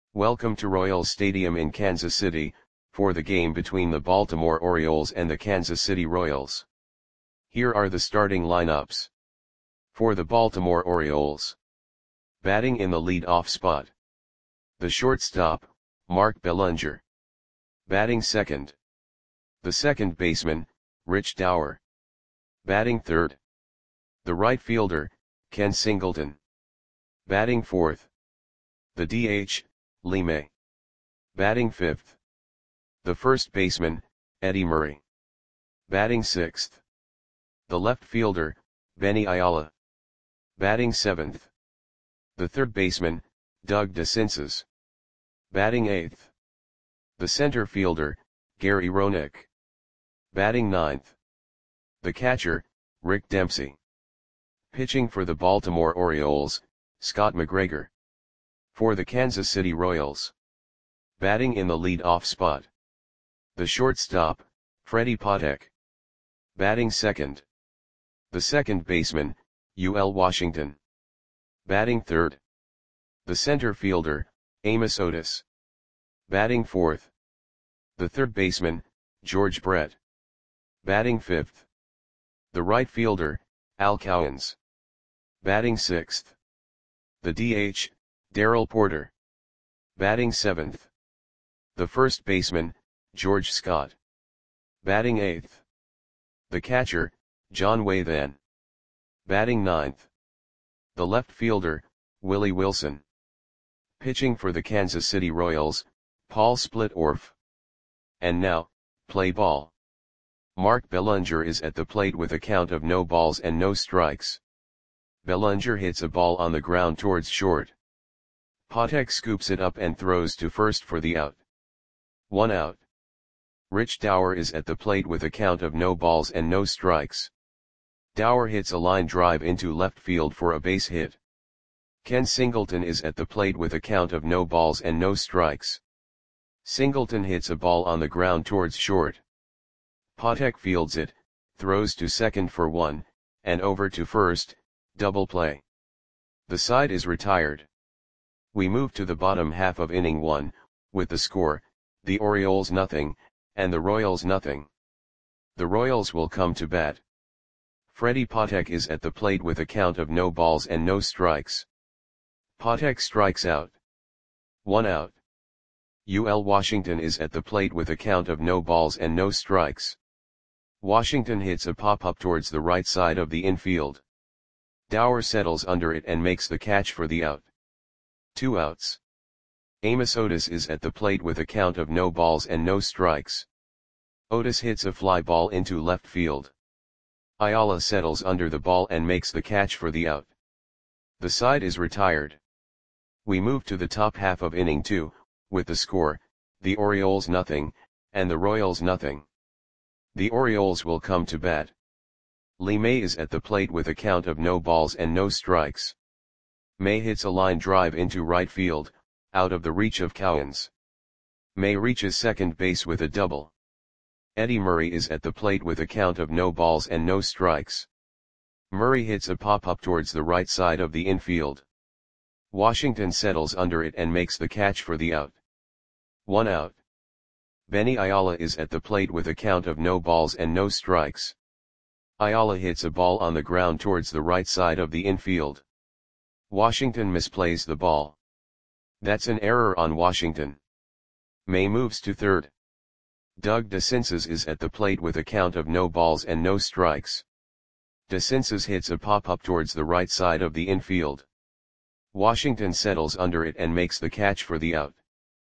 Welcome to Royals Stadium in Kansas City, for the game between the Baltimore Orioles and the Kansas City Royals. Here are the starting lineups. For the Baltimore Orioles. Batting in the lead-off spot. The shortstop, Mark Belanger. Batting second. The second baseman, Rich Dauer. Batting third. The right fielder, Ken Singleton. Batting fourth. The DH, Lee May. Batting fifth. The first baseman, Eddie Murray. Batting sixth. The left fielder, Benny Ayala. Batting seventh. The third baseman, Doug DeCinces. Batting eighth. The center fielder, Gary Roenick. Batting ninth. The catcher, Rick Dempsey. Pitching for the Baltimore Orioles, Scott McGregor. For the Kansas City Royals. Batting in the lead-off spot. The shortstop, Freddie Patek. Batting second. The second baseman, UL Washington. Batting third. The center fielder, Amos Otis. Batting fourth. The third baseman, George Brett. Batting fifth. The right fielder, Al Cowens. Batting sixth. The DH, Darrell Porter. Batting seventh. The first baseman, George Scott. Batting eighth. The catcher, John Wathan. Batting ninth. The left fielder, Willie Wilson. Pitching for the Kansas City Royals, Paul Splitorf. And now, play ball. Mark Belanger is at the plate with a count of no balls and no strikes. Belanger hits a ball on the ground towards short. Patek scoops it up and throws to first for the out. 1 out. Rich Dauer is at the plate with a count of no balls and no strikes. Dauer hits a line drive into left field for a base hit. Ken Singleton is at the plate with a count of no balls and no strikes. Singleton hits a ball on the ground towards short. Patek fields it, throws to second for 1, and over to first, double play. The side is retired. We move to the bottom half of inning 1, with the score, the Orioles nothing, and the Royals nothing. The Royals will come to bat. Freddie Patek is at the plate with a count of no balls and no strikes. Patek strikes out. 1 out. UL Washington is at the plate with a count of no balls and no strikes. Washington hits a pop-up towards the right side of the infield. Dauer settles under it and makes the catch for the out. 2 outs. Amos Otis is at the plate with a count of no balls and no strikes. Otis hits a fly ball into left field. Ayala settles under the ball and makes the catch for the out. The side is retired. We move to the top half of inning 2, with the score, the Orioles nothing, and the Royals nothing. The Orioles will come to bat. Lee May is at the plate with a count of no balls and no strikes. May hits a line drive into right field, out of the reach of Cowens. May reaches second base with a double. Eddie Murray is at the plate with a count of no balls and no strikes. Murray hits a pop-up towards the right side of the infield. Washington settles under it and makes the catch for the out. 1 out. Benny Ayala is at the plate with a count of no balls and no strikes. Ayala hits a ball on the ground towards the right side of the infield. Washington misplays the ball. That's an error on Washington. May moves to third. Doug DeCinces is at the plate with a count of no balls and no strikes. DeCinces hits a pop-up towards the right side of the infield. Washington settles under it and makes the catch for the out.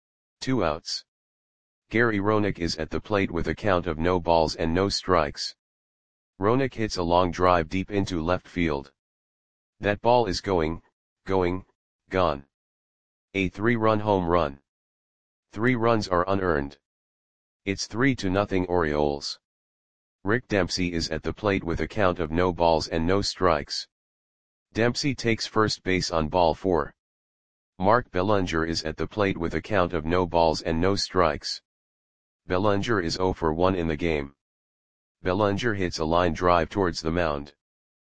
2 outs. Gary Roenick is at the plate with a count of no balls and no strikes. Roenick hits a long drive deep into left field. That ball is gone. A 3-run home run. 3 runs are unearned. It's 3-0 Orioles. Rick Dempsey is at the plate with a count of no balls and no strikes. Dempsey takes first base on ball 4. Mark Belanger is at the plate with a count of no balls and no strikes. Belanger is 0 for 1 in the game. Belanger hits a line drive towards the mound.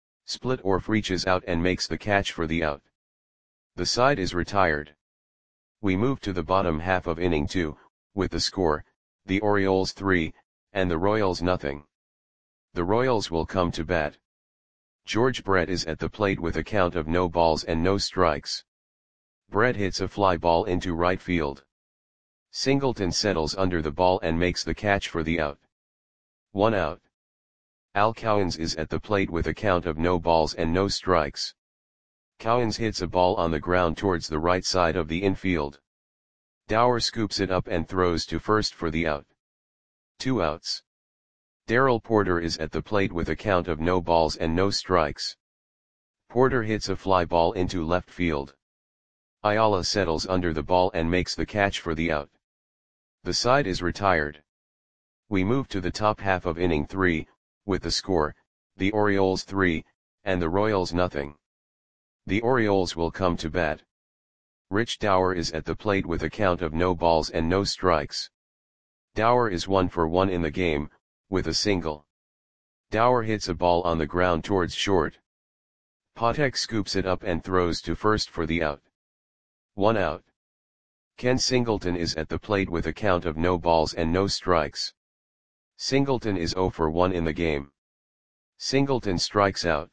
Splitorf reaches out and makes the catch for the out. The side is retired. We move to the bottom half of inning 2, with the score, the Orioles 3, and the Royals nothing. The Royals will come to bat. George Brett is at the plate with a count of no balls and no strikes. Brett hits a fly ball into right field. Singleton settles under the ball and makes the catch for the out. 1 out. Al Cowens is at the plate with a count of no balls and no strikes. Cowens hits a ball on the ground towards the right side of the infield. Dower scoops it up and throws to first for the out. 2 outs. Darrell Porter is at the plate with a count of no balls and no strikes. Porter hits a fly ball into left field. Ayala settles under the ball and makes the catch for the out. The side is retired. We move to the top half of inning 3, with the score, the Orioles 3, and the Royals nothing. The Orioles will come to bat. Rich Dower is at the plate with a count of no balls and no strikes. Dower is 1 for 1 in the game, with a single. Dower hits a ball on the ground towards short. Patek scoops it up and throws to first for the out. 1 out. Ken Singleton is at the plate with a count of no balls and no strikes. Singleton is 0 for 1 in the game. Singleton strikes out.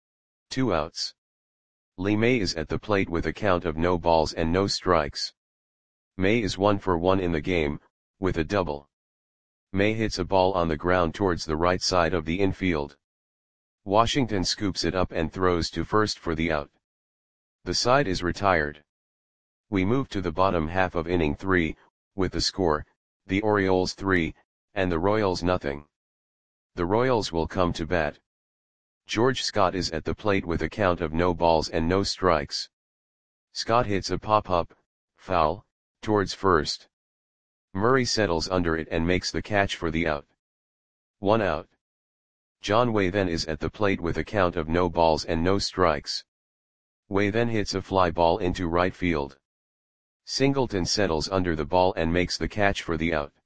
2 outs. Lee May is at the plate with a count of no balls and no strikes. May is 1 for 1 in the game, with a double. May hits a ball on the ground towards the right side of the infield. Washington scoops it up and throws to first for the out. The side is retired. We move to the bottom half of inning 3, with the score, the Orioles 3, and the Royals nothing. The Royals will come to bat. George Scott is at the plate with a count of no balls and no strikes. Scott hits a pop-up, foul, towards first. Murray settles under it and makes the catch for the out. 1 out. John Way then is at the plate with a count of no balls and no strikes. Way then hits a fly ball into right field. Singleton settles under the ball and makes the catch for the out.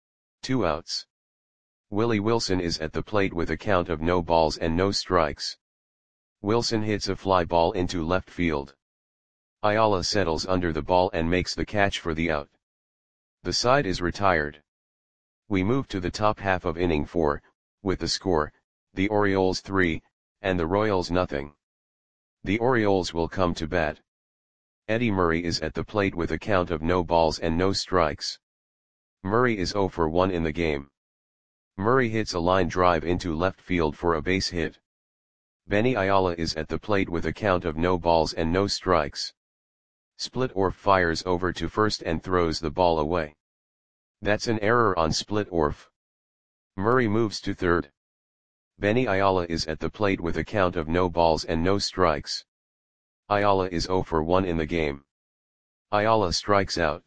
2 outs. Willie Wilson is at the plate with a count of no balls and no strikes. Wilson hits a fly ball into left field. Ayala settles under the ball and makes the catch for the out. The side is retired. We move to the top half of inning 4, with the score, the Orioles 3, and the Royals nothing. The Orioles will come to bat. Eddie Murray is at the plate with a count of no balls and no strikes. Murray is 0 for 1 in the game. Murray hits a line drive into left field for a base hit. Benny Ayala is at the plate with a count of no balls and no strikes. Splittorff fires over to first and throws the ball away. That's an error on Splittorff. Murray moves to third. Benny Ayala is at the plate with a count of no balls and no strikes. Ayala is 0 for 1 in the game. Ayala strikes out.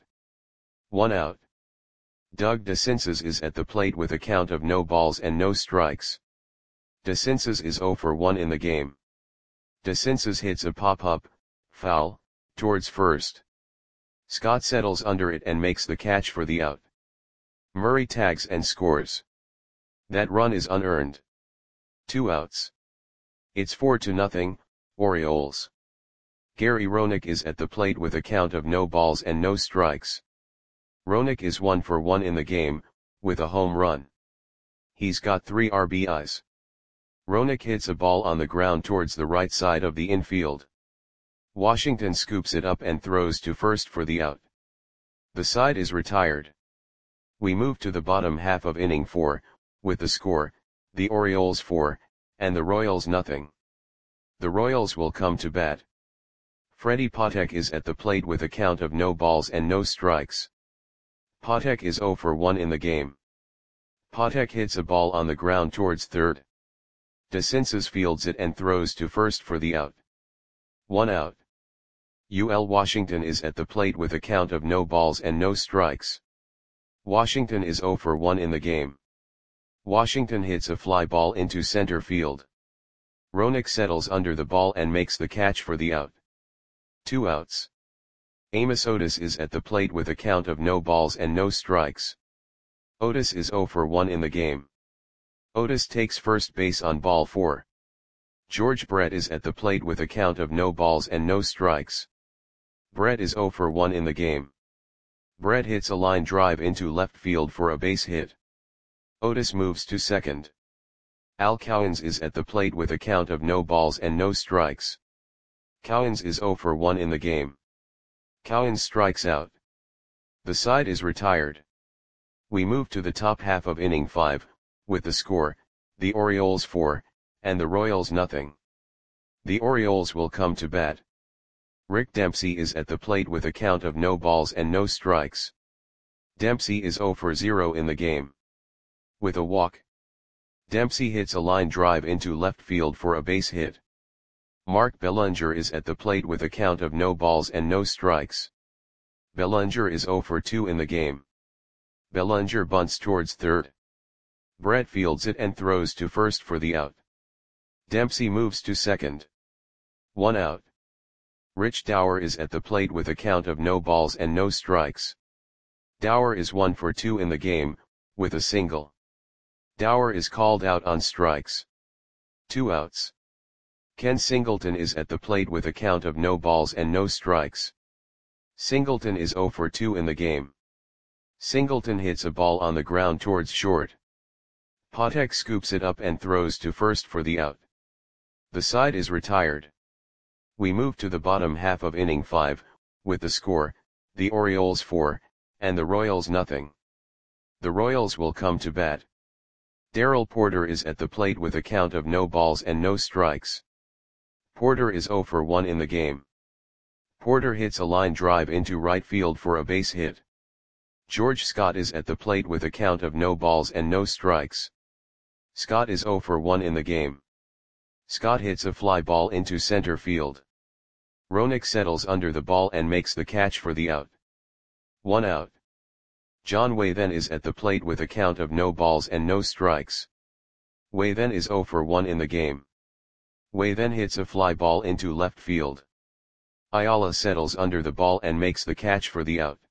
1 out. Doug DeCinces is at the plate with a count of no balls and no strikes. DeCinces is 0 for 1 in the game. DeCinces hits a pop-up, foul, towards first. Scott settles under it and makes the catch for the out. Murray tags and scores. That run is unearned. 2 outs. It's 4-0, Orioles. Gary Roenick is at the plate with a count of no balls and no strikes. Roenick is 1 for 1 in the game, with a home run. He's got 3 RBIs. Roenick hits a ball on the ground towards the right side of the infield. Washington scoops it up and throws to first for the out. The side is retired. We move to the bottom half of inning 4, with the score, the Orioles 4, and the Royals nothing. The Royals will come to bat. Freddie Patek is at the plate with a count of no balls and no strikes. Patek is 0 for 1 in the game. Patek hits a ball on the ground towards third. DeCinces fields it and throws to first for the out. 1 out. UL Washington is at the plate with a count of no balls and no strikes. Washington is 0 for 1 in the game. Washington hits a fly ball into center field. Roenick settles under the ball and makes the catch for the out. 2 outs. Amos Otis is at the plate with a count of no balls and no strikes. Otis is 0 for 1 in the game. Otis takes first base on ball 4. George Brett is at the plate with a count of no balls and no strikes. Brett is 0 for 1 in the game. Brett hits a line drive into left field for a base hit. Otis moves to second. Al Cowens is at the plate with a count of no balls and no strikes. Cowens is 0 for 1 in the game. Cowens strikes out. The side is retired. We move to the top half of inning 5, with the score, the Orioles 4, and the Royals nothing. The Orioles will come to bat. Rick Dempsey is at the plate with a count of no balls and no strikes. Dempsey is 0 for 0 in the game. With a walk, Dempsey hits a line drive into left field for a base hit. Mark Bellinger is at the plate with a count of no balls and no strikes. Bellinger is 0 for 2 in the game. Bellinger bunts towards third. Brett fields it and throws to first for the out. Dempsey moves to second. 1 out. Rich Dower is at the plate with a count of no balls and no strikes. Dower is 1 for 2 in the game, with a single. Dower is called out on strikes. 2 outs. Ken Singleton is at the plate with a count of no balls and no strikes. Singleton is 0 for 2 in the game. Singleton hits a ball on the ground towards short. Patek scoops it up and throws to first for the out. The side is retired. We move to the bottom half of inning 5, with the score, the Orioles 4, and the Royals nothing. The Royals will come to bat. Darrell Porter is at the plate with a count of no balls and no strikes. Porter is 0 for 1 in the game. Porter hits a line drive into right field for a base hit. George Scott is at the plate with a count of no balls and no strikes. Scott is 0 for 1 in the game. Scott hits a fly ball into center field. Roenick settles under the ball and makes the catch for the out. 1 out. John Waythen is at the plate with a count of no balls and no strikes. Waythen is 0 for 1 in the game. Waythen hits a fly ball into left field. Ayala settles under the ball and makes the catch for the out.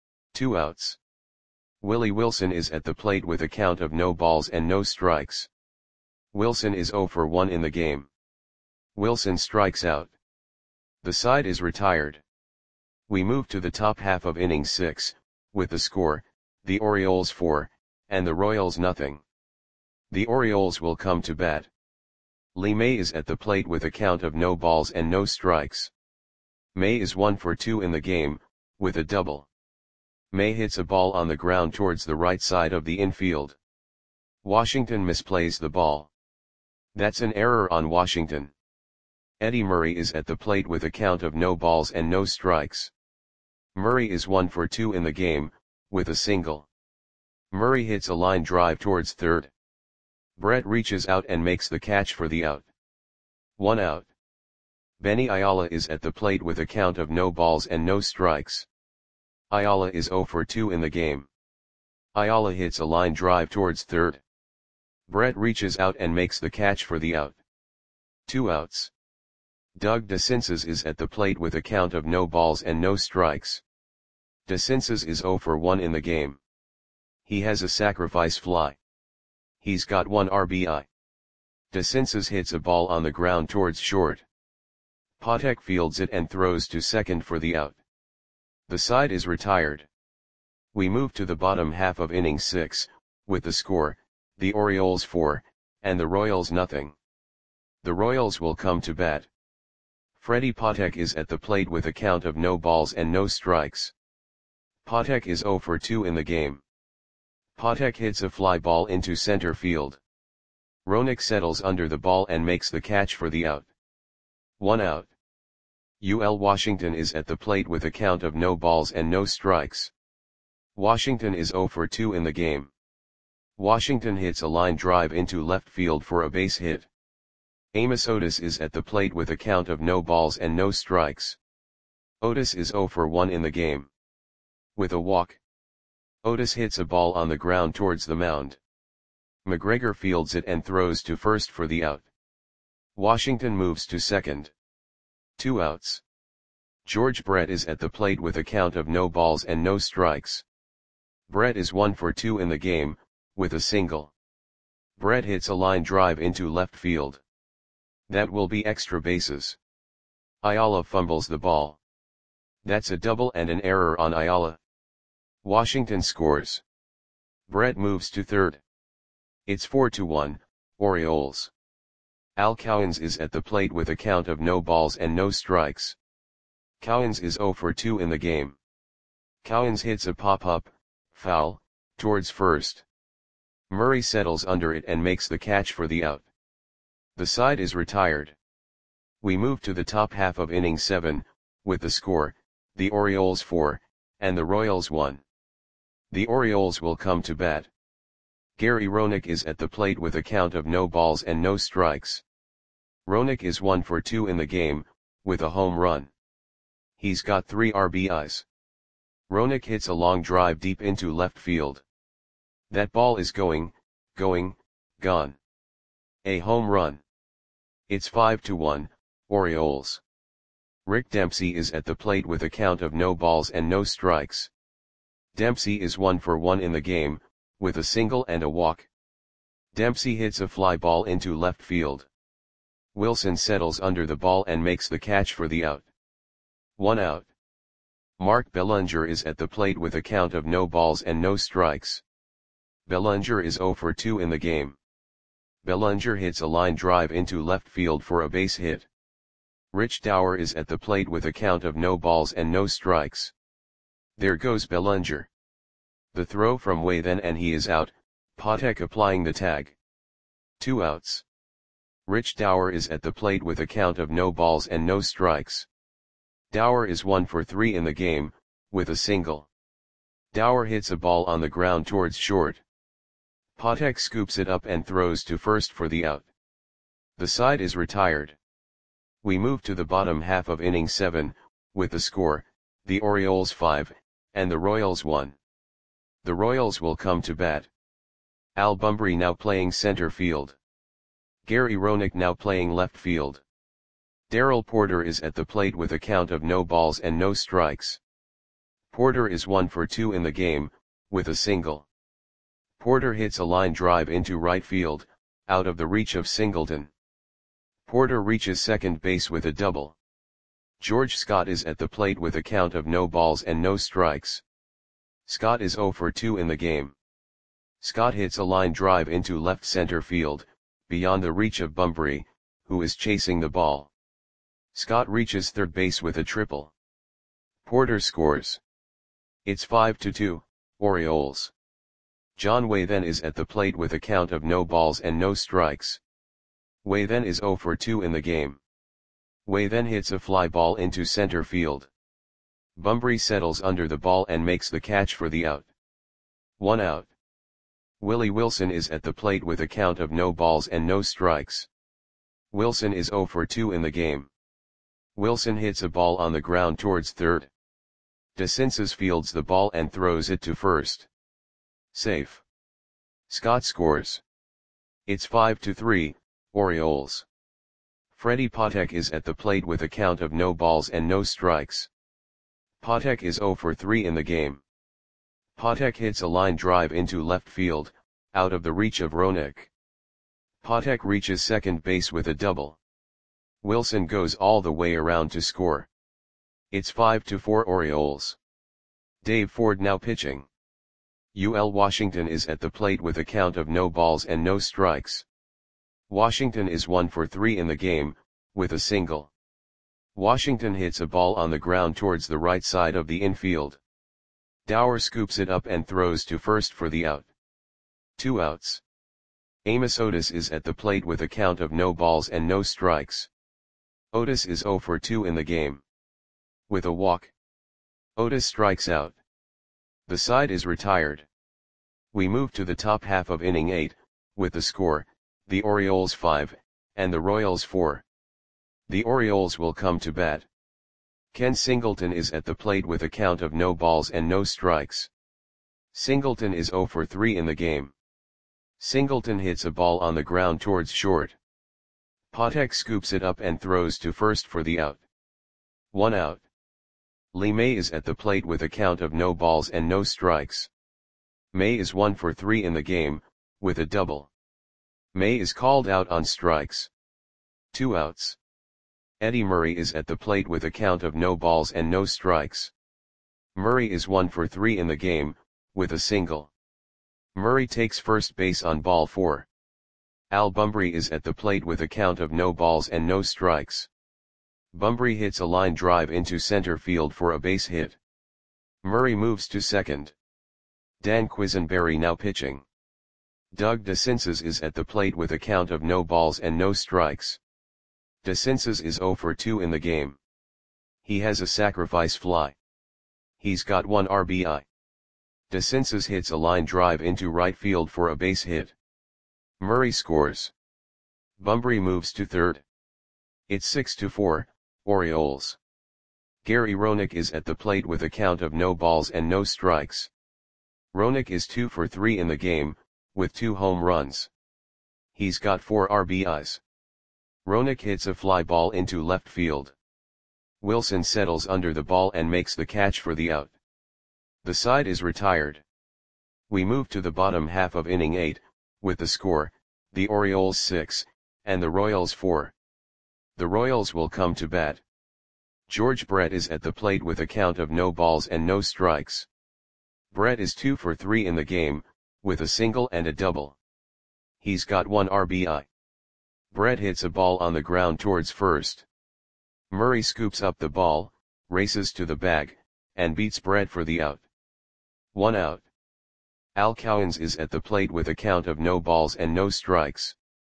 2 outs. Willie Wilson is at the plate with a count of no balls and no strikes. Wilson is 0 for 1 in the game. Wilson strikes out. The side is retired. We move to the top half of inning 6, with the score, the Orioles 4, and the Royals nothing. The Orioles will come to bat. Lee May is at the plate with a count of no balls and no strikes. May is 1 for 2 in the game, with a double. May hits a ball on the ground towards the right side of the infield. Washington misplays the ball. That's an error on Washington. Eddie Murray is at the plate with a count of no balls and no strikes. Murray is 1 for 2 in the game, with a single. Murray hits a line drive towards third. Brett reaches out and makes the catch for the out. 1 out. Benny Ayala is at the plate with a count of no balls and no strikes. Ayala is 0 for 2 in the game. Ayala hits a line drive towards third. Brett reaches out and makes the catch for the out. 2 outs. Doug DeCinces is at the plate with a count of no balls and no strikes. DeCinces is 0 for 1 in the game. He has a sacrifice fly. He's got 1 RBI. DeCinces hits a ball on the ground towards short. Patek fields it and throws to second for the out. The side is retired. We move to the bottom half of inning 6, with the score, the Orioles 4, and the Royals nothing. The Royals will come to bat. Freddie Patek is at the plate with a count of no balls and no strikes. Patek is 0 for 2 in the game. Patek hits a fly ball into center field. Roenick settles under the ball and makes the catch for the out. 1 out. UL Washington is at the plate with a count of no balls and no strikes. Washington is 0 for 2 in the game. Washington hits a line drive into left field for a base hit. Amos Otis is at the plate with a count of no balls and no strikes. Otis is 0 for 1 in the game. With a walk, Otis hits a ball on the ground towards the mound. McGregor fields it and throws to first for the out. Washington moves to second. 2 outs. George Brett is at the plate with a count of no balls and no strikes. Brett is 1 for 2 in the game, with a single. Brett hits a line drive into left field. That will be extra bases. Ayala fumbles the ball. That's a double and an error on Ayala. Washington scores. Brett moves to third. It's 4-1, Orioles. Al Cowens is at the plate with a count of no balls and no strikes. Cowens is 0 for 2 in the game. Cowens hits a pop-up, foul, towards first. Murray settles under it and makes the catch for the out. The side is retired. We move to the top half of inning 7, with the score, the Orioles 4, and the Royals 1. The Orioles will come to bat. Gary Roenick is at the plate with a count of no balls and no strikes. Roenick is 1 for 2 in the game, with a home run. He's got 3 RBIs. Roenick hits a long drive deep into left field. That ball is going, gone. A home run. It's 5-1, Orioles. Rick Dempsey is at the plate with a count of no balls and no strikes. Dempsey is 1 for 1 in the game, with a single and a walk. Dempsey hits a fly ball into left field. Wilson settles under the ball and makes the catch for the out. 1 out. Mark Bellinger is at the plate with a count of no balls and no strikes. Bellinger is 0 for 2 in the game. Bellinger hits a line drive into left field for a base hit. Rich Dower is at the plate with a count of no balls and no strikes. There goes Bellinger. The throw from way then and he is out, Patek applying the tag. 2 outs. Rich Dower is at the plate with a count of no balls and no strikes. Dower is 1 for 3 in the game, with a single. Dower hits a ball on the ground towards short. Patek scoops it up and throws to first for the out. The side is retired. We move to the bottom half of inning 7, with the score, the Orioles 5, and the Royals 1. The Royals will come to bat. Al Bumbry now playing center field. Gary Roenick now playing left field. Darrell Porter is at the plate with a count of no balls and no strikes. Porter is 1 for 2 in the game, with a single. Porter hits a line drive into right field, out of the reach of Singleton. Porter reaches second base with a double. George Scott is at the plate with a count of no balls and no strikes. Scott is 0 for 2 in the game. Scott hits a line drive into left center field, beyond the reach of Bumbry, who is chasing the ball. Scott reaches third base with a triple. Porter scores. It's 5-2, Orioles. John Waythen is at the plate with a count of no balls and no strikes. Waythen is 0 for 2 in the game. Waythen hits a fly ball into center field. Bumbry settles under the ball and makes the catch for the out. 1 out. Willie Wilson is at the plate with a count of no balls and no strikes. Wilson is 0 for 2 in the game. Wilson hits a ball on the ground towards third. DeCinces fields the ball and throws it to first. Safe. Scott scores. It's 5-3, Orioles. Freddie Patek is at the plate with a count of no balls and no strikes. Patek is 0 for 3 in the game. Patek hits a line drive into left field, out of the reach of Roenick. Patek reaches second base with a double. Wilson goes all the way around to score. It's 5-4 Orioles. Dave Ford now pitching. UL Washington is at the plate with a count of no balls and no strikes. Washington is 1 for 3 in the game, with a single. Washington hits a ball on the ground towards the right side of the infield. Dower scoops it up and throws to first for the out. 2 outs. Amos Otis is at the plate with a count of no balls and no strikes. Otis is 0 for 2 in the game. With a walk. Otis strikes out. The side is retired. We move to the top half of inning 8, with the score, the Orioles 5, and the Royals 4. The Orioles will come to bat. Ken Singleton is at the plate with a count of no balls and no strikes. Singleton is 0 for 3 in the game. Singleton hits a ball on the ground towards short. Patek scoops it up and throws to first for the out. 1 out. Lee May is at the plate with a count of no balls and no strikes. May is 1 for 3 in the game, with a double. May is called out on strikes. 2 outs. Eddie Murray is at the plate with a count of no balls and no strikes. Murray is 1 for 3 in the game, with a single. Murray takes first base on ball 4. Al Bumbry is at the plate with a count of no balls and no strikes. Bumbry hits a line drive into center field for a base hit. Murray moves to second. Dan Quisenberry now pitching. Doug DeCinces is at the plate with a count of no balls and no strikes. DeCinces is 0 for 2 in the game. He has a sacrifice fly. He's got 1 RBI. DeCinces hits a line drive into right field for a base hit. Murray scores. Bumbry moves to third. It's 6-4, Orioles. Gary Roenick is at the plate with a count of no balls and no strikes. Roenick is 2 for 3 in the game, with 2 home runs. He's got 4 RBIs. Roenick hits a fly ball into left field. Wilson settles under the ball and makes the catch for the out. The side is retired. We move to the bottom half of inning 8, with the score, the Orioles 6, and the Royals 4. The Royals will come to bat. George Brett is at the plate with a count of no balls and no strikes. Brett is 2 for 3 in the game, with a single and a double. He's got 1 RBI. Brett hits a ball on the ground towards first. Murray scoops up the ball, races to the bag, and beats Brett for the out. 1 out. Al Cowens is at the plate with a count of no balls and no strikes.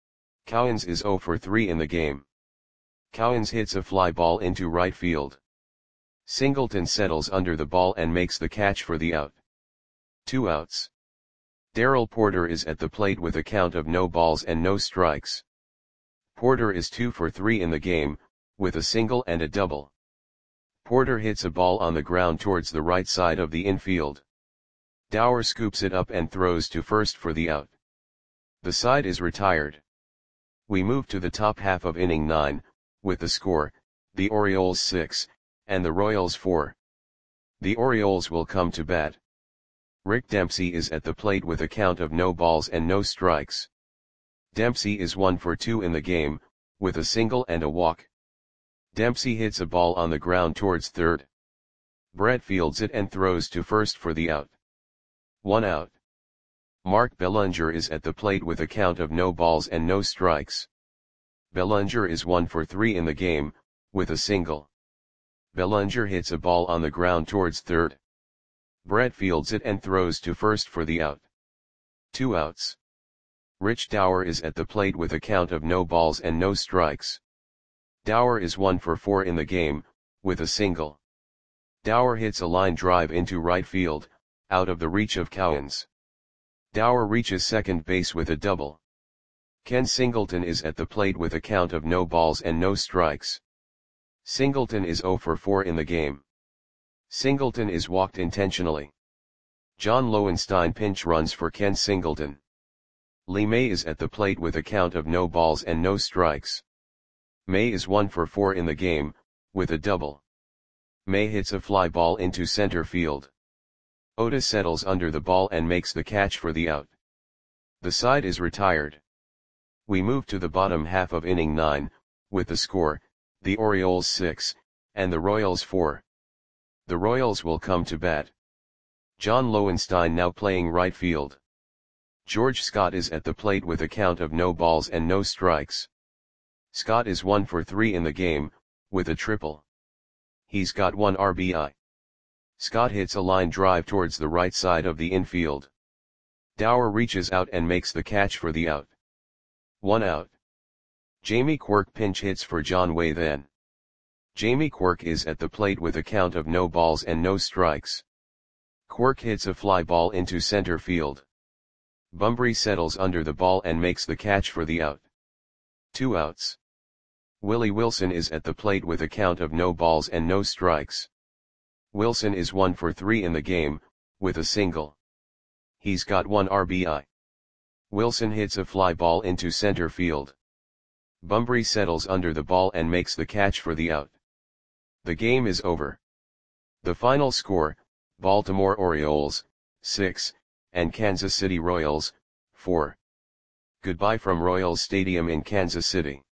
Cowens is 0 for 3 in the game. Cowens hits a fly ball into right field. Singleton settles under the ball and makes the catch for the out. 2 outs. Darrell Porter is at the plate with a count of no balls and no strikes. Porter is 2 for 3 in the game, with a single and a double. Porter hits a ball on the ground towards the right side of the infield. Dower scoops it up and throws to first for the out. The side is retired. We move to the top half of inning 9, with the score, the Orioles 6, and the Royals 4. The Orioles will come to bat. Rick Dempsey is at the plate with a count of no balls and no strikes. Dempsey is 1 for 2 in the game, with a single and a walk. Dempsey hits a ball on the ground towards third. Brett fields it and throws to first for the out. 1 out. Mark Bellinger is at the plate with a count of no balls and no strikes. Bellinger is 1 for 3 in the game, with a single. Bellinger hits a ball on the ground towards third. Brett fields it and throws to first for the out. 2 outs. Rich Dower is at the plate with a count of no balls and no strikes. Dower is 1 for 4 in the game, with a single. Dower hits a line drive into right field, out of the reach of Cowens. Dower reaches second base with a double. Ken Singleton is at the plate with a count of no balls and no strikes. Singleton is 0 for 4 in the game. Singleton is walked intentionally. John Lowenstein pinch runs for Ken Singleton. Lee May is at the plate with a count of no balls and no strikes. May is 1 for 4 in the game, with a double. May hits a fly ball into center field. Otis settles under the ball and makes the catch for the out. The side is retired. We move to the bottom half of inning 9, with the score, the Orioles 6, and the Royals 4. The Royals will come to bat. John Lowenstein now playing right field. George Scott is at the plate with a count of no balls and no strikes. Scott is 1 for 3 in the game, with a triple. He's got 1 RBI. Scott hits a line drive towards the right side of the infield. Dower reaches out and makes the catch for the out. 1 out. Jamie Quirk pinch hits for John Way then. Jamie Quirk is at the plate with a count of no balls and no strikes. Quirk hits a fly ball into center field. Bumbry settles under the ball and makes the catch for the out. 2 outs. Willie Wilson is at the plate with a count of no balls and no strikes. Wilson is 1 for 3 in the game, with a single. He's got 1 RBI. Wilson hits a fly ball into center field. Bumbry settles under the ball and makes the catch for the out. The game is over. The final score, Baltimore Orioles, 6, and Kansas City Royals, 4. Goodbye from Royals Stadium in Kansas City.